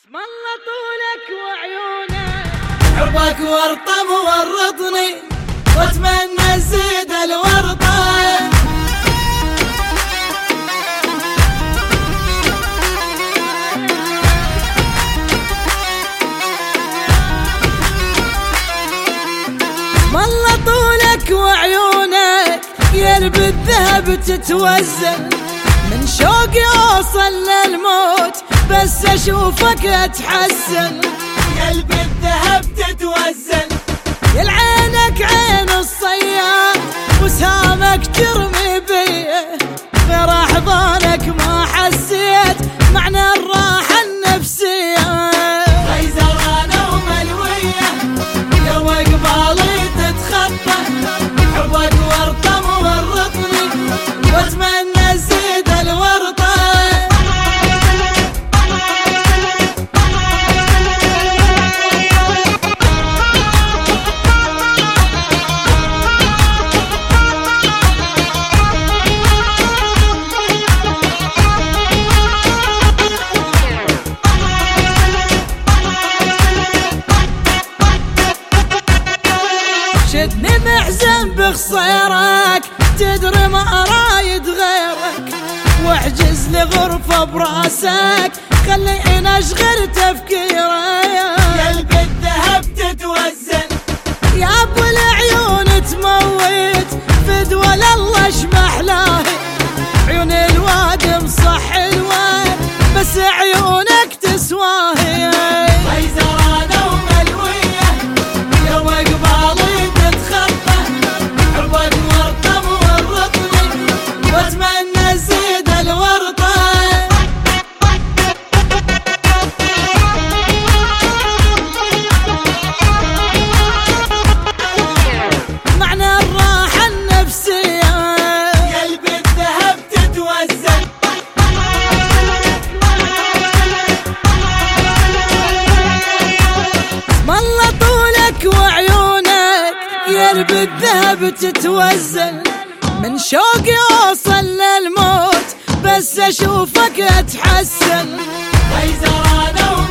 اسم الله طولك وعيونك حبك ورطة مورطني واتمنى تزيد الورطة. اسم الله طولك وعيونك يلب الذهب تتوزن، من شوقي اوصل للموت بس اشوفك اتحسن. قلب الذهب تتوزن، يلعينك عين الصياد وسهامك ترمي بيه، غير احضانك ما حسيت معنى الراحة النفسية. غيزرانة وملوية يوم قبالي تتخطى، حبك ورطة مورطني واتمنى تزيد الورطة. شدني محزن بخصيرك تدري ما رايد غيرك، واحجز لي غرفة براسك خليني اشغل تفكيرك. قلب الذهب تتوزن، يا ابو العيون تموت فدوى لله شمحلاهي، عيون الوادم صح الواد بس عيونك تسواهي. غيزرانة وملوية يوم قبالي تتخطى، حبك ورطة مورطني واتمنى تزيد الورطة. معنى الراحة النفسية. قلب الذهب تتوزن، اسم الله طولك وعيونك يلب الذهب تتوزن، من شوقي اوصل للموت بس اشوفك اتحسن. غيزرانة